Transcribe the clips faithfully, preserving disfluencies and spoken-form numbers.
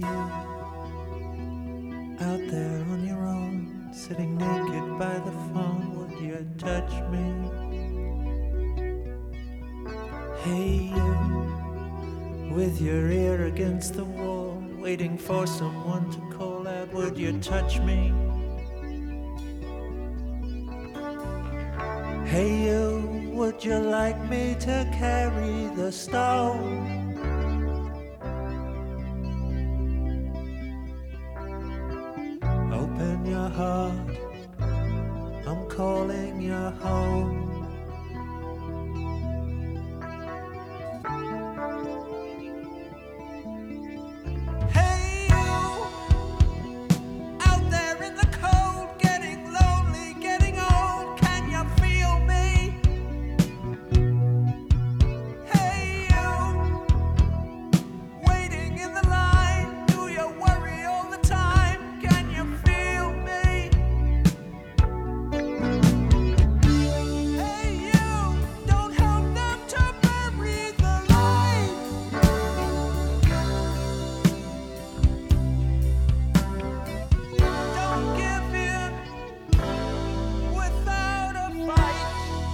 you out there on your own, sitting naked by the phone. Would you touch me? Hey, you, with your ear against the wall, waiting for someone to call out. Would you touch me? Hey, you, would you like me to carry the stone? Open your heart, I'm calling you home. Hey you, out there in the cold, getting lonely, getting old, can you feel me? Hey you, waiting in the line, do you worry all the time, can you feel me? Hey you, don't help them to bury the light. Don't give in without a fight.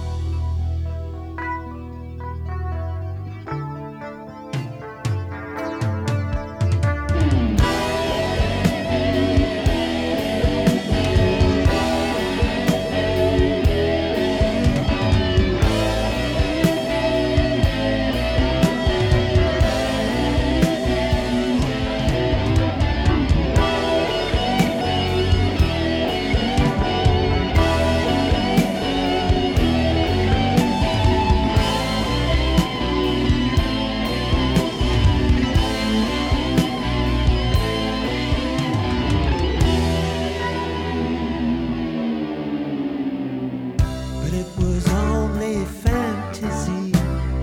But it was only fantasy.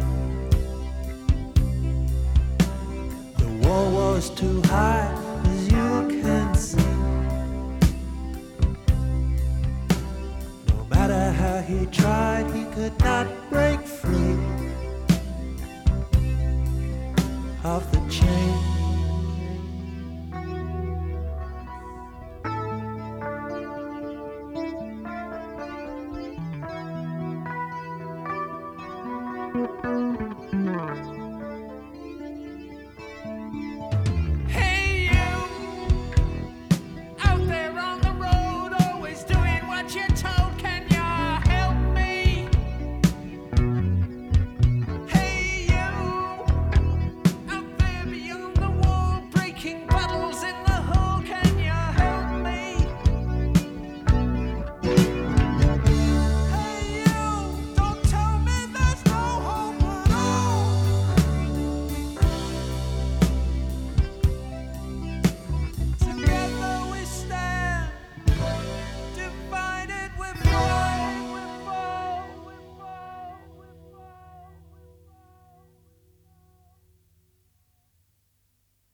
The wall was too high, as you can see. No matter how he tried, he could not break free of the chain. Thank you.